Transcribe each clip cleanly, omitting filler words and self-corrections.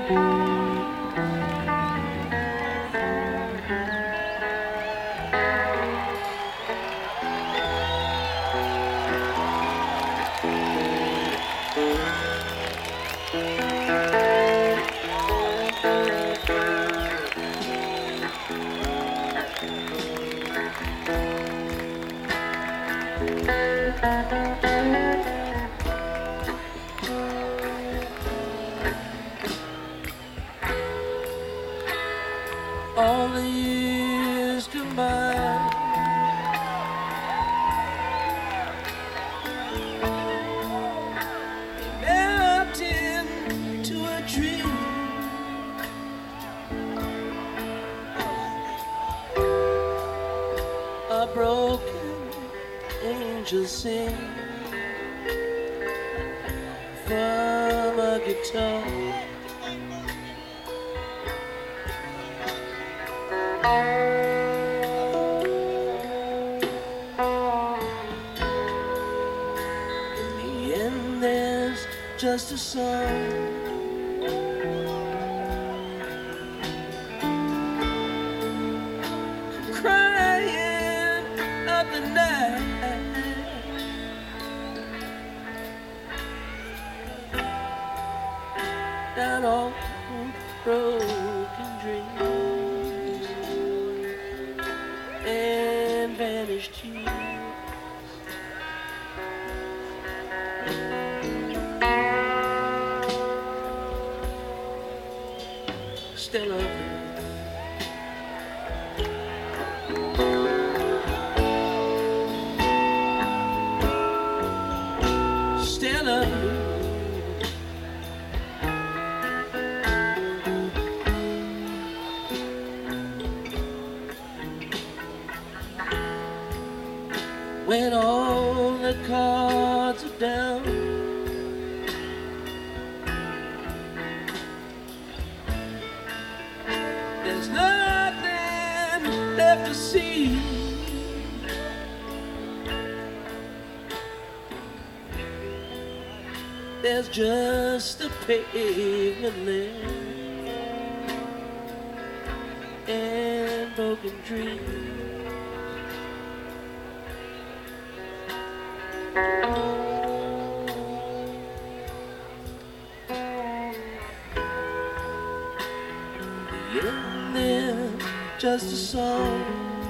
All the years combined melt into a dream. A broken angel sing from a guitar. In the end, there's just a song. Crying of the night. Down all broken dreams and vanished tears. Stella Blue. Stella Blue. When all the cards are down, there's nothing left to see. There's just a pavement left and broken dreams. And then just a song.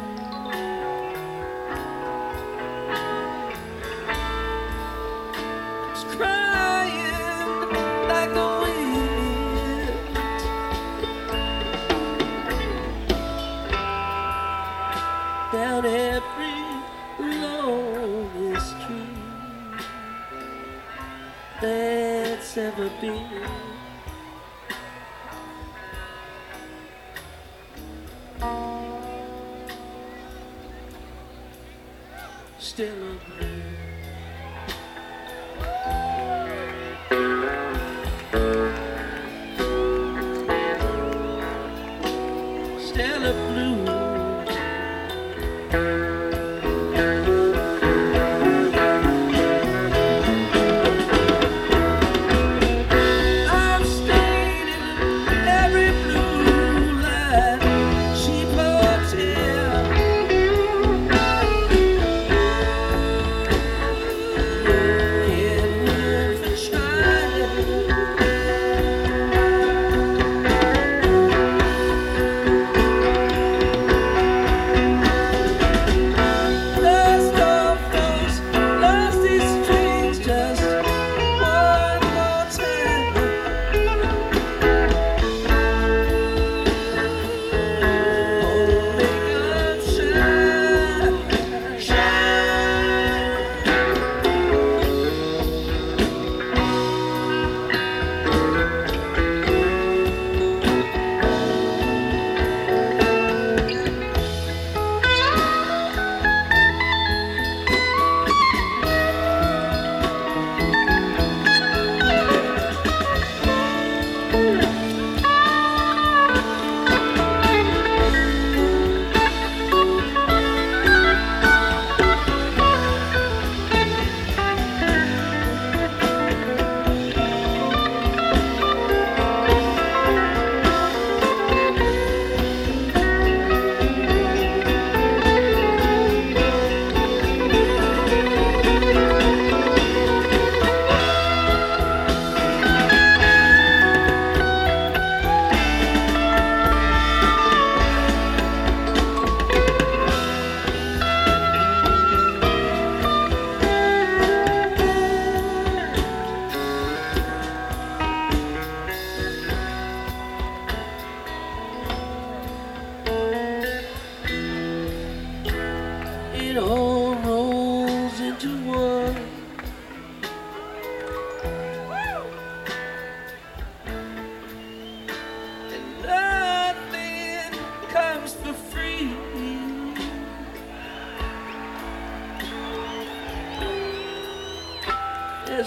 It's crying like the wind. Down every lonely street that's ever been. Stella Blue. Stella Blue.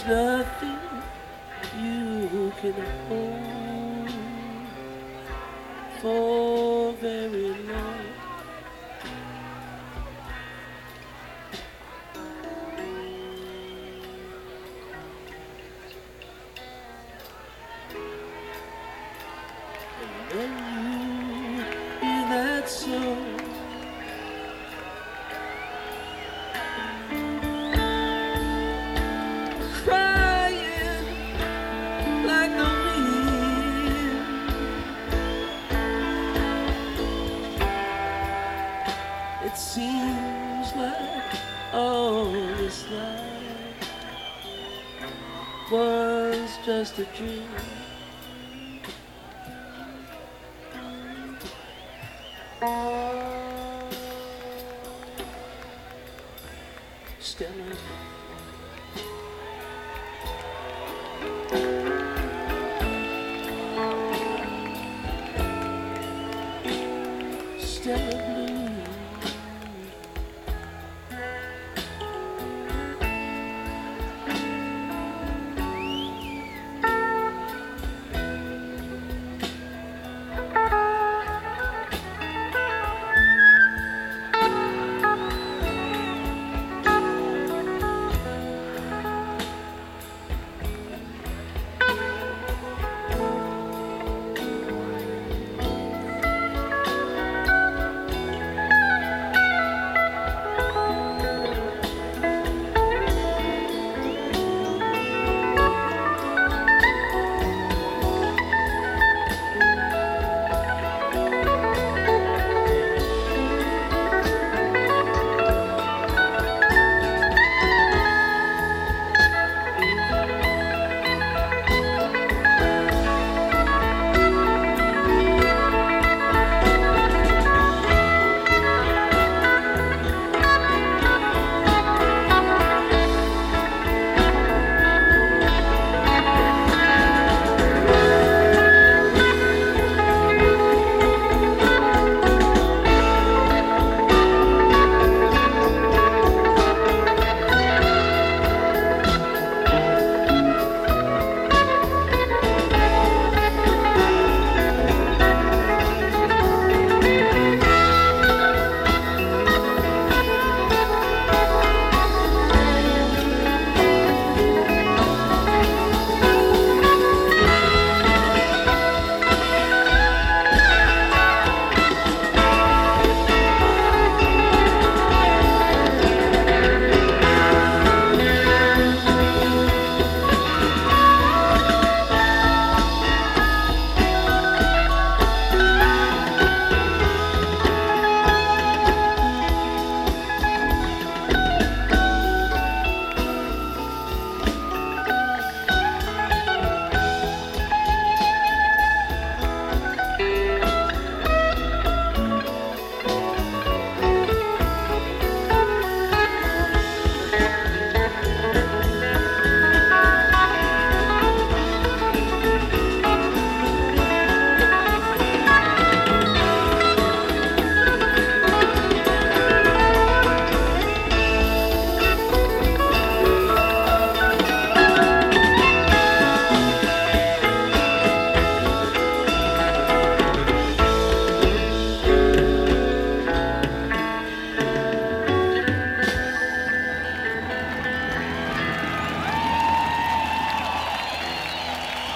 nothing you can hold for very long. And when you hear that song, it seems like all this life was just a dream. Stella, Stella.